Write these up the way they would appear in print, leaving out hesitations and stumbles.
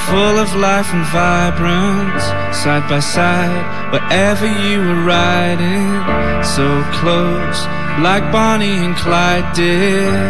full of life and vibrance, side by side, wherever you were riding, so close, like Bonnie and Clyde did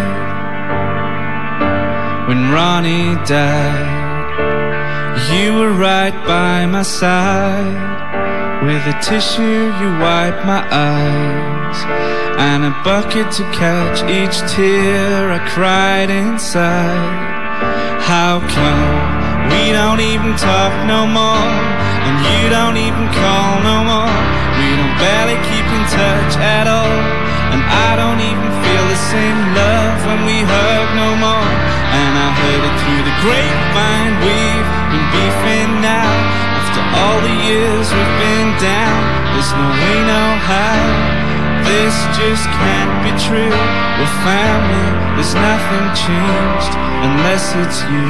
when Ronnie died. You were right by my side. With a tissue you wiped my eyes, and a bucket to catch each tear I cried inside. How come we don't even talk no more, and you don't even call no more? We don't barely keep in touch at all, and I don't even feel the same love when we hug no more. And I heard it through the grapevine, we've been beefing now. After all the years we've been down, there's no way, no how. This just can't be true. We're family, there's nothing changed unless it's you.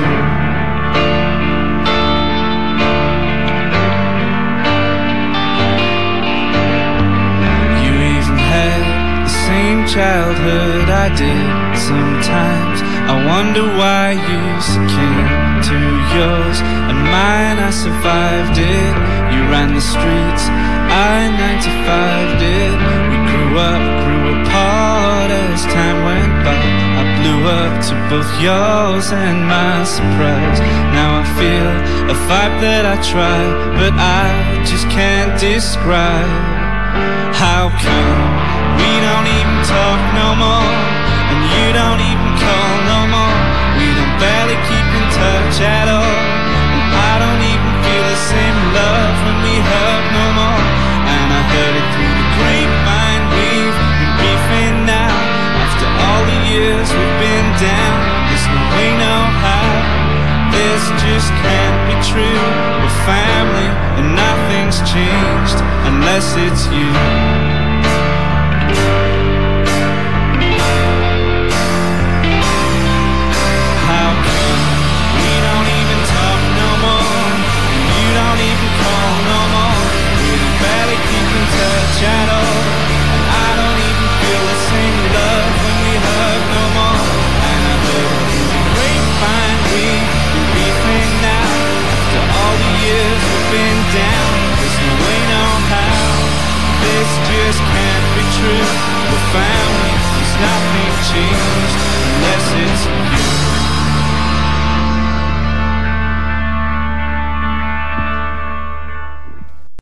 You even had the same childhood I did. Sometimes I wonder why you succumbed to yours and mine. I survived it. You ran the streets, I 95'd it. We grew up, grew apart as time went by. I blew up to both yours and my surprise. Now I feel a vibe that I try, but I just can't describe. How come we don't even talk no more, and you don't even call no more? We don't barely keep in touch at all, and I don't even feel the same love when we hug no more. And I heard it through the grapevine, we've been beefing now. After all the years we've been down, there's no way, no how. This just can't be true. We're family and nothing's changed unless it's you.